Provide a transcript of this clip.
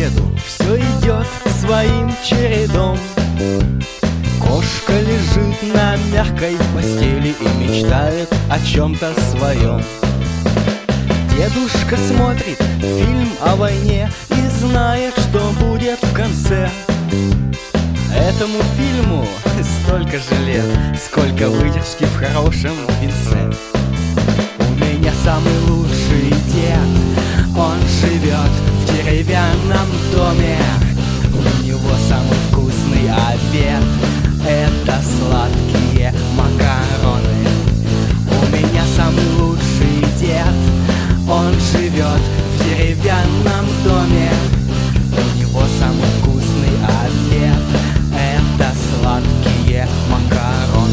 среду все идет своим чередом. Кошка лежит на мягкой постели и мечтает о чем-то своем. Дедушка смотрит фильм о войне и знает, что будет в конце. Этому фильму столько же лет, сколько выдержки в хорошем винце. У меня самый лучший дед, он живет в деревянном доме. У него самый вкусный обед — это сладкие макароны. У меня самый лучший дед, он живет в деревянном доме. У него самый вкусный обед — это сладкие макароны.